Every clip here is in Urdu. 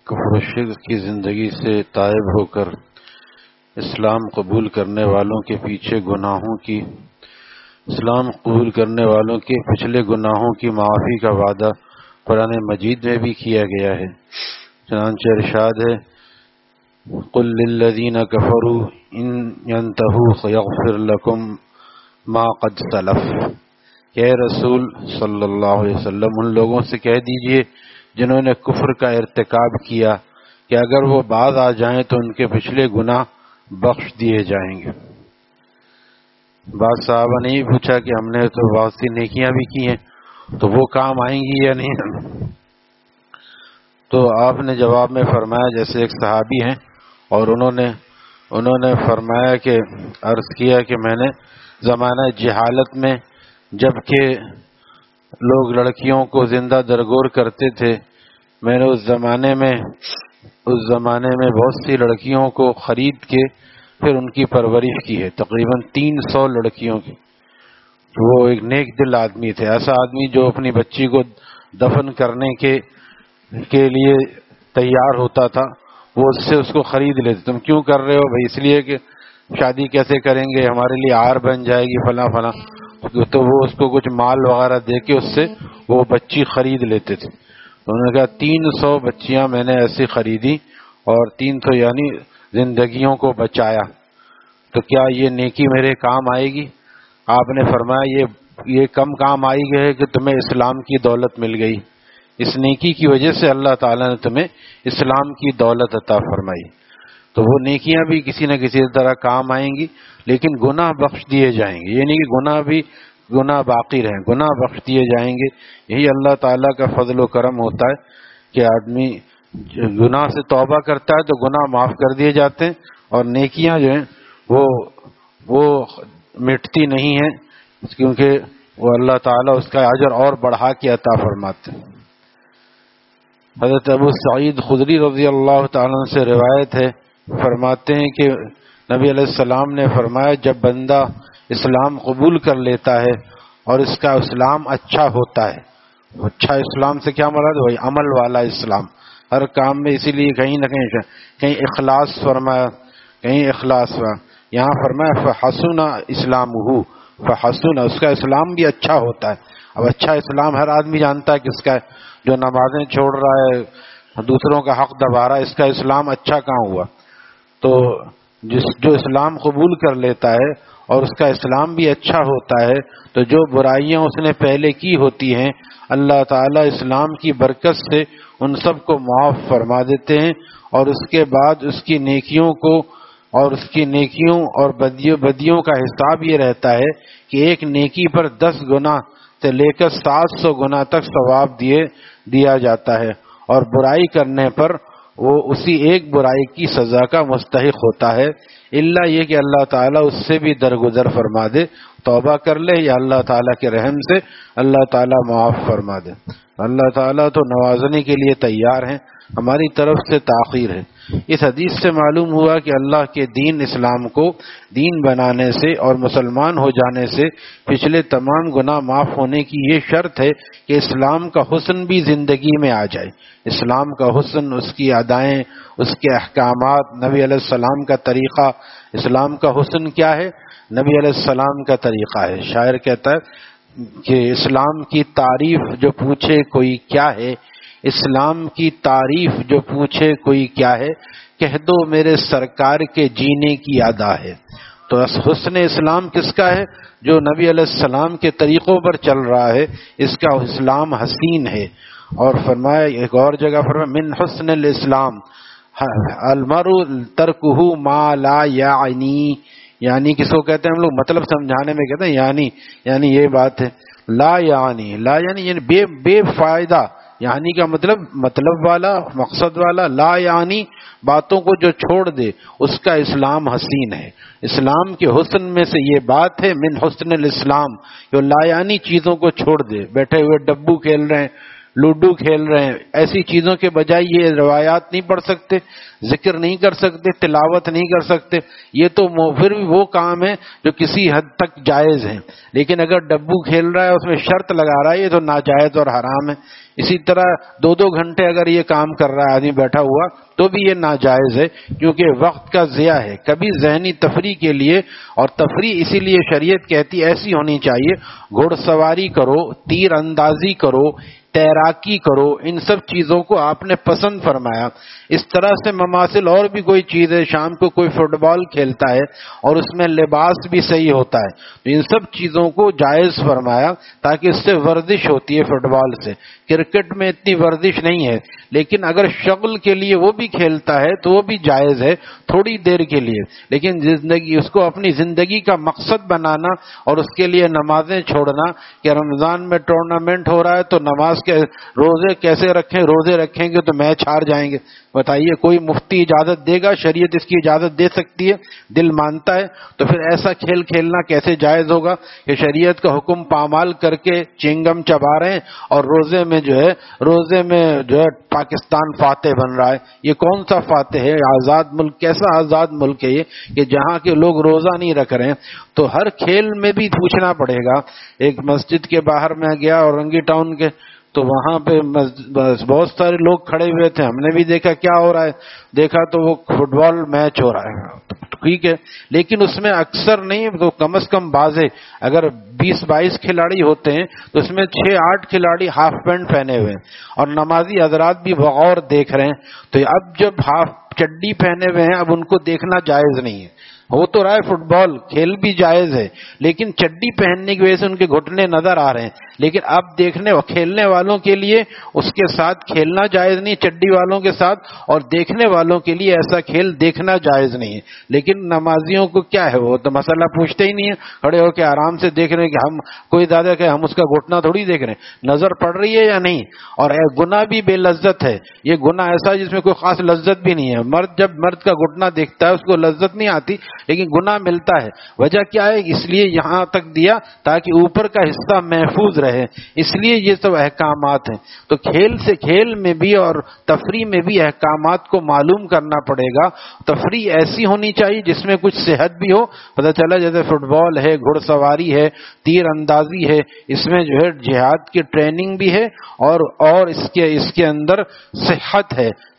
کفر و شرک کی زندگی سے تائب ہو کر اسلام قبول کرنے والوں کے پیچھے گناہوں کی اسلام قبول کرنے والوں کے پچھلے گناہوں کی معافی کا وعدہ قرآن مجید میں بھی کیا گیا ہے۔ چنانچہ ارشاد ہے قل للذین کفروا ان ينتہوا یغفر لکم ما قد سلف، کہ اے رسول صلی اللہ علیہ وسلم ان لوگوں سے کہہ دیجئے جنہوں نے کفر کا ارتکاب کیا کہ اگر وہ باز آ جائیں تو ان کے پچھلے گناہ بخش دیے جائیں گے۔ بعض صحابہ نے یہ پوچھا کہ ہم نے تو بہت سی نیکیاں بھی کی ہیں تو وہ کام آئیں گی یا نہیں؟ تو آپ نے جواب میں فرمایا، جیسے ایک صحابی ہیں اور انہوں نے فرمایا کہ عرض کیا کہ میں نے زمانہ جہالت میں جب کہ لوگ لڑکیوں کو زندہ درگور کرتے تھے، میں نے اس زمانے میں بہت سی لڑکیوں کو خرید کے پھر ان کی پرورش کی ہے، تقریباً 300 لڑکیوں کی۔ وہ ایک نیک دل آدمی تھے، ایسا آدمی جو اپنی بچی کو دفن کرنے کے لیے تیار ہوتا تھا، وہ اس کو خرید لیتے۔ تم کیوں کر رہے ہو بھائی؟ اس لیے کہ شادی کیسے کریں گے، ہمارے لیے عار بن جائے گی فلاں فلاں، تو وہ اس کو کچھ مال وغیرہ دے کے اس سے وہ بچی خرید لیتے تھے۔ انہوں نے کہا 300 بچیاں میں نے ایسی خریدی اور 300 یعنی زندگیوں کو بچایا، تو کیا یہ نیکی میرے کام آئے گی؟ آپ نے فرمایا یہ کم کام آئی ہے کہ تمہیں اسلام کی دولت مل گئی، اس نیکی کی وجہ سے اللہ تعالیٰ نے تمہیں اسلام کی دولت عطا فرمائی۔ تو وہ نیکیاں بھی کسی نہ کسی طرح کام آئیں گی، لیکن گناہ بخش دیے جائیں گے، یہ نہیں کہ گناہ باقی رہیں، گناہ بخش دیے جائیں گے۔ یہی اللہ تعالیٰ کا فضل و کرم ہوتا ہے کہ آدمی گناہ سے توبہ کرتا ہے تو گناہ معاف کر دیے جاتے ہیں، اور نیکیاں جو ہیں وہ مٹتی نہیں ہیں، کیونکہ وہ اللہ تعالیٰ اس کا اجر اور بڑھا کے عطا فرماتے ہیں۔ حضرت ابو سعید خدری رضی اللہ تعالیٰ عنہ سے روایت ہے، فرماتے ہیں کہ نبی علیہ السلام نے فرمایا جب بندہ اسلام قبول کر لیتا ہے اور اس کا اسلام اچھا ہوتا ہے، اچھا اسلام سے کیا مراد ہے؟ وہی عمل والا اسلام، ہر کام میں، اسی لیے کہیں نہ کہیں اخلاص فرمایا، کہیں اخلاص ہوا، یہاں فرمایا فحسن اسلامہ، فحسن، اس کا اسلام بھی اچھا ہوتا ہے۔ اب اچھا اسلام ہر آدمی جانتا ہے کس کا ہے، جو نمازیں چھوڑ رہا ہے، دوسروں کا حق دبا رہا ہے، اس کا اسلام اچھا کہاں ہوا؟ تو جو اسلام قبول کر لیتا ہے اور اس کا اسلام بھی اچھا ہوتا ہے تو جو برائیاں اس نے پہلے کی ہوتی ہیں اللہ تعالیٰ اسلام کی برکت سے ان سب کو معاف فرما دیتے ہیں، اور اس کے بعد اس کی نیکیوں اور بدیوں کا حساب یہ رہتا ہے کہ ایک نیکی پر 10 گنا سے لے کر 700 گنا تک ثواب دیا جاتا ہے، اور برائی کرنے پر وہ اسی ایک برائی کی سزا کا مستحق ہوتا ہے، الا یہ کہ اللہ تعالیٰ اس سے بھی درگزر فرما دے، توبہ کر لے یا اللہ تعالیٰ کے رحم سے اللہ تعالیٰ معاف فرما دے۔ اللہ تعالیٰ تو نوازنے کے لیے تیار ہیں، ہماری طرف سے تاخیر ہے۔ اس حدیث سے معلوم ہوا کہ اللہ کے دین اسلام کو دین بنانے سے اور مسلمان ہو جانے سے پچھلے تمام گناہ معاف ہونے کی یہ شرط ہے کہ اسلام کا حسن بھی زندگی میں آ جائے۔ اسلام کا حسن، اس کی ادائیں، اس کے احکامات، نبی علیہ السلام کا طریقہ۔ اسلام کا حسن کیا ہے؟ نبی علیہ السلام کا طریقہ ہے۔ شاعر کہتا ہے کہ اسلام کی تعریف جو پوچھے کوئی کیا ہے، اسلام کی تعریف جو پوچھے کوئی کیا ہے، کہہ دو میرے سرکار کے جینے کی ادا ہے۔ تو حسن اسلام کس کا ہے؟ جو نبی علیہ السلام کے طریقوں پر چل رہا ہے، اس کا اسلام حسین ہے۔ اور فرمایا ایک اور جگہ فرمایا من حسن الاسلام المرء ترکہ ما لا یعنی، یعنی کس کو کہتے ہیں ہم لوگ مطلب سمجھانے میں کہتے ہیں یعنی یہ بات ہے، لا یعنی بے فائدہ، یعنی کا مطلب والا، مقصد والا، لا یعنی باتوں کو جو چھوڑ دے اس کا اسلام حسین ہے۔ اسلام کے حسن میں سے یہ بات ہے من حسن الاسلام، جو لا یعنی چیزوں کو چھوڑ دے۔ بیٹھے ہوئے ڈبو کھیل رہے ہیں، لوڈو کھیل رہے ہیں، ایسی چیزوں کے بجائے یہ روایات نہیں پڑھ سکتے، ذکر نہیں کر سکتے، تلاوت نہیں کر سکتے، یہ تو پھر بھی وہ کام ہے جو کسی حد تک جائز ہیں. لیکن اگر ڈبو کھیل رہا ہے اس میں شرط لگا رہا ہے، یہ تو ناجائز اور حرام ہے. اسی طرح 2 گھنٹے اگر یہ کام کر رہا ہے آدمی بیٹھا ہوا تو بھی یہ ناجائز ہے، کیونکہ وقت کا ضیاع ہے. کبھی ذہنی تفریح کے لیے، اور تفریح اسی لیے شریعت کہتی ایسی ہونی چاہیے، گھوڑ سواری کرو، تیر اندازی کرو، تیراکی کرو، ان سب چیزوں کو آپ نے پسند فرمایا. اس طرح سے مماثل اور بھی کوئی چیز ہے، شام کو کوئی فٹ بال کھیلتا ہے اور اس میں لباس بھی صحیح ہوتا ہے، تو ان سب چیزوں کو جائز فرمایا تاکہ اس سے ورزش ہوتی ہے. فٹ بال سے، کرکٹ میں اتنی ورزش نہیں ہے، لیکن اگر شغل کے لیے وہ بھی کھیلتا ہے تو وہ بھی جائز ہے تھوڑی دیر کے لیے. لیکن زندگی اس کو اپنی زندگی کا مقصد بنانا اور اس کے لیے نمازیں چھوڑنا کہ رمضان میں ٹورنامنٹ ہو رہا ہے تو نماز کے روزے کیسے رکھیں، روزے رکھیں گے تو میچ ہار جائیں گے. بتائیے کوئی مفتی اجازت دے گا؟ شریعت اس کی اجازت دے سکتی ہے؟ دل مانتا ہے؟ تو پھر ایسا کھیل کھیلنا کیسے جائز ہوگا کہ شریعت کا حکم پامال کر کے چنگم چبا رہے ہیں اور روزے میں جو ہے پاکستان فاتح بن رہا ہے. یہ کون سا فاتح ہے؟ آزاد ملک. کیسا آزاد ملک ہے یہ کہ جہاں کے لوگ روزہ نہیں رکھ رہے ہیں؟ تو ہر کھیل میں بھی پوچھنا پڑے گا. ایک مسجد کے باہر میں گیا اورنگی ٹاؤن کے، تو وہاں پہ بہت سارے لوگ کھڑے ہوئے تھے، ہم نے بھی دیکھا کیا ہو رہا ہے، دیکھا تو وہ فٹ بال میچ ہو رہا ہے. ٹھیک ہے، لیکن اس میں اکثر نہیں تو کم از کم بازے اگر 20-22 کھلاڑی ہوتے ہیں تو اس میں 6-8 کھلاڑی ہاف پینٹ پہنے ہوئے ہیں اور نمازی حضرات بھی بغور دیکھ رہے ہیں. تو اب جب ہاف چڈی پہنے ہوئے ہیں اب ان کو دیکھنا جائز نہیں ہے. ہو تو رہا ہے فٹ بال کھیل بھی جائز ہے، لیکن چڈی پہننے کی وجہ سے ان کے گھٹنے نظر آ رہے ہیں. لیکن اب دیکھنے اور کھیلنے والوں کے لیے اس کے ساتھ کھیلنا جائز نہیں، چڈی والوں کے ساتھ، اور دیکھنے والوں کے لیے ایسا کھیل دیکھنا جائز نہیں ہے. لیکن نمازیوں کو کیا ہے، وہ تو مسئلہ پوچھتے ہی نہیں ہے، کھڑے ہو کے آرام سے دیکھ رہے ہیں کہ ہم کوئی دادا کہ ہم اس کا گھٹنا تھوڑی دیکھ رہے ہیں، نظر پڑ رہی ہے یا نہیں. اور گناہ بھی بے لذت ہے، یہ گناہ ایسا ہے جس میں کوئی خاص لذت بھی نہیں ہے. جب مرد کا گھٹنا دیکھتا ہے اس کو لذت نہیں آتی، لیکن گناہ ملتا ہے. وجہ کیا ہے؟ اس لیے یہاں تک دیا تاکہ اوپر کا حصہ محفوظ رہے، اس لیے یہ سب احکامات ہیں. تو کھیل میں بھی اور تفریح میں بھی احکامات کو معلوم کرنا پڑے گا. تفریح ایسی ہونی چاہیے جس میں کچھ صحت بھی ہو. پتہ چلا جیسے فٹ بال ہے، گھڑ سواری ہے، تیر اندازی ہے، اس میں جو ہے جہاد کی ٹریننگ بھی ہے اور اس کے اندر صحت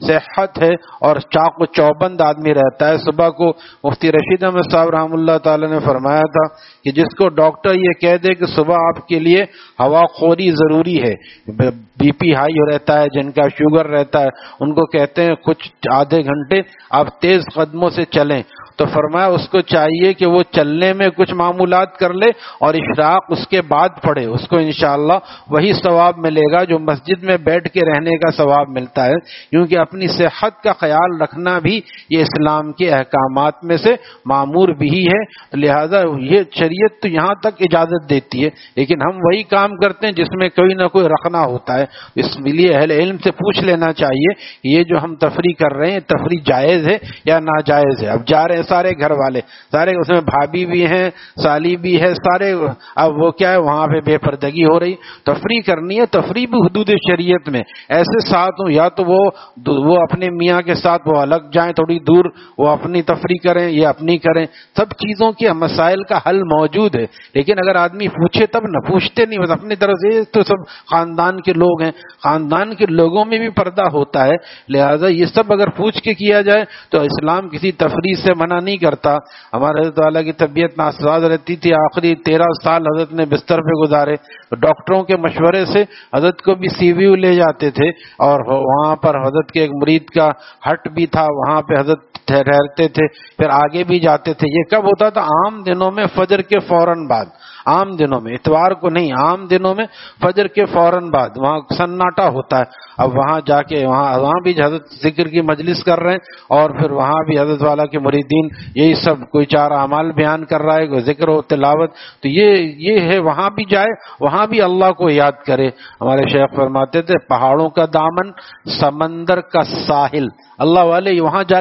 ہے اور چاق و چوبند آدمی رہتا ہے. صبح کو مفتی رشید احمد صاحب رحم اللہ تعالی نے فرمایا تھا کہ جس کو ڈاکٹر یہ کہہ دے کہ صبح آپ کے لیے ہوا خوری ضروری ہے، بی پی ہائی رہتا ہے، جن کا شوگر رہتا ہے، ان کو کہتے ہیں کچھ آدھے گھنٹے آپ تیز قدموں سے چلیں، تو فرمایا اس کو چاہیے کہ وہ چلنے میں کچھ معمولات کر لے اور اشراق اس کے بعد پڑھے. اس کو انشاءاللہ وہی ثواب ملے گا جو مسجد میں بیٹھ کے رہنے کا ثواب ملتا ہے، کیونکہ اپنی صحت کا خیال رکھنا بھی یہ اسلام کے احکامات میں سے معمور بھی ہے. لہذا یہ شریعت تو یہاں تک اجازت دیتی ہے، لیکن ہم وہی کام کرتے ہیں جس میں کوئی نہ کوئی رکھنا ہوتا ہے. اس لیے اہل علم سے پوچھ لینا چاہیے کہ یہ جو ہم تفریح کر رہے ہیں تفریح جائز ہے یا ناجائز ہے. اب جا رہے ہیں سارے گھر والے، سارے اس میں بھابھی بھی ہیں، سالی بھی ہے، سارے اب وہ کیا ہے وہاں پہ بے پردگی ہو رہی. تفریح کرنی ہے، تفریح بھی حدود شریعت میں. ایسے ساتھ ہوں یا تو وہ اپنے میاں کے ساتھ وہ الگ جائیں تھوڑی دور، وہ اپنی تفریح کریں یا اپنی کریں. سب چیزوں کے مسائل کا حل موجود ہے. لیکن اگر آدمی پوچھے تب نہ، پوچھتے نہیں، بس اپنی طرف سے تو سب خاندان کے لوگ ہیں، خاندان کے لوگوں میں بھی پردہ ہوتا ہے. لہذا یہ سب اگر پوچھ کے کیا جائے تو اسلام کسی تفریح سے منع نہیں کرتا. ہمارے حضرت والا کی طبیعت ناساز رہتی تھی، آخری 13 سال حضرت نے بستر پہ گزارے. ڈاکٹروں کے مشورے سے حضرت کو بھی سی وی یو لے جاتے تھے اور وہاں پر حضرت کے ایک مرید کا ہٹ بھی تھا، وہاں پہ حضرت ٹھہرتے تھے، پھر آگے بھی جاتے تھے. یہ کب ہوتا تھا؟ عام دنوں میں فجر کے فوراً بعد، عام دنوں میں، اتوار کو نہیں، عام دنوں میں فجر کے فوراً بعد وہاں سناٹا ہوتا ہے. اب وہاں جا کے وہاں بھی حضرت ذکر کی مجلس کر رہے ہیں اور پھر وہاں بھی حضرت والا کے مریدین یہی سب کوئی 4 اعمال بیان کر رہا ہے، کوئی ذکر و تلاوت. تو یہ ہے، وہاں بھی جائے، وہاں بھی اللہ کو یاد کرے. ہمارے شیخ فرماتے تھے پہاڑوں کا دامن، سمندر کا ساحل. اللہ والے وہاں جا کے کیا کر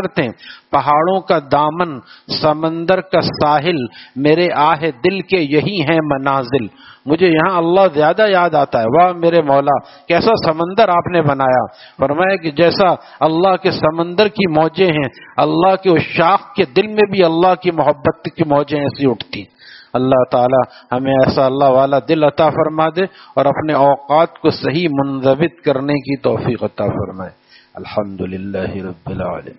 کرتے ہیں، پہاڑوں کا دامن، سمندر کا ساحل، میرے آہ دل کے یہی ہیں منازل. مجھے یہاں اللہ زیادہ یاد آتا ہے. واہ میرے مولا، کیسا سمندر آپ نے بنایا. فرمایا کہ جیسا اللہ کے سمندر کی موجیں ہیں، اللہ کے اس شاخ کے دل میں بھی اللہ کی محبت کی موجیں ایسی اٹھتی. اللہ تعالی ہمیں ایسا اللہ والا دل عطا فرما دے اور اپنے اوقات کو صحیح منضبط کرنے کی توفیق عطا فرمائے. الحمدللہ رب العالمین.